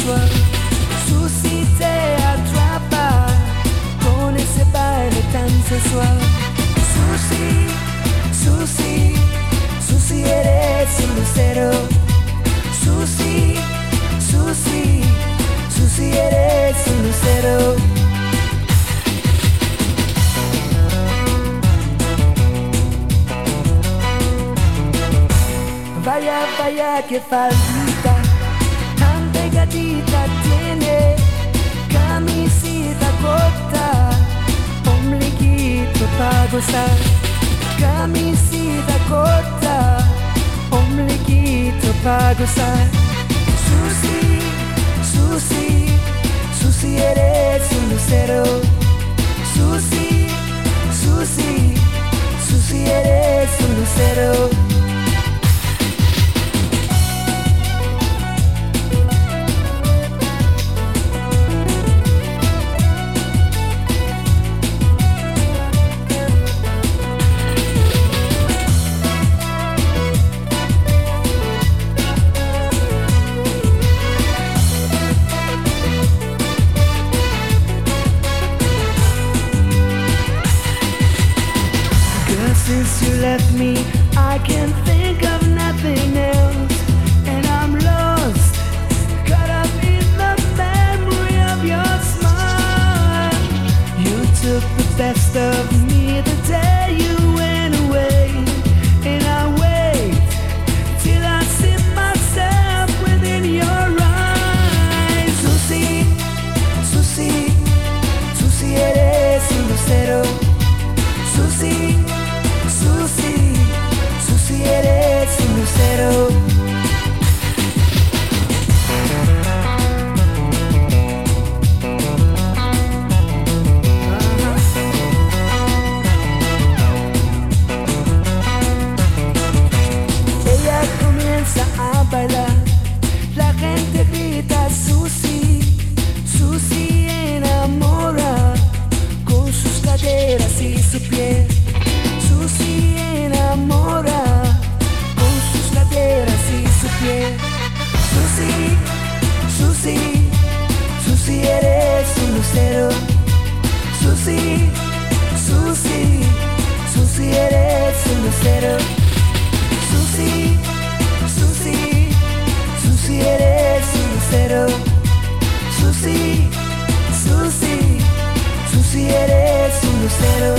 sensual. Susi te atrapa con ese baile tan sensual. Susi, Susi, Susi eres un lucero. Susi, Susi, Susi eres un lucero. Vaya, vaya, que faldita tan pegadita tiene, camisita corta, ombliguito pa' gozar. Camisita corta, ombliguito pa' gozar. Susi, Susi, Susi eres un lucero. Susi, Susi, Susi eres un lucero. Since you left me, I can't think of nothing else, and I'm lost, caught up in the memory of your smile. You took the best of me the day you went away, and I wait till I see myself within your eyes. Susi, Susi, Susi eres un lucero. Susi, Susi, Susi eres un lucero. Ella comienza a bailar, la gente grita Susi, Susi enamora con sus caderas y su piel. Susi enamora con sus caderas y su piel. Susi, Susi, Susi eres un lucero. Susi, Susi, Susi eres un lucero. Susi, Susi, Susi eres un lucero. Susi, Susi, Susi eres un lucero.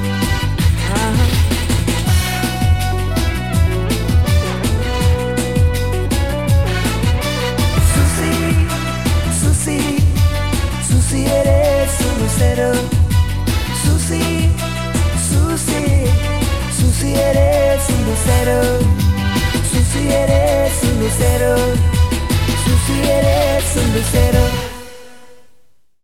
Susi, Susi, Susi eres un lucero. Susi, Susi, Susi eres un lucero. Susi eres un lucero. Susi eres un lucero.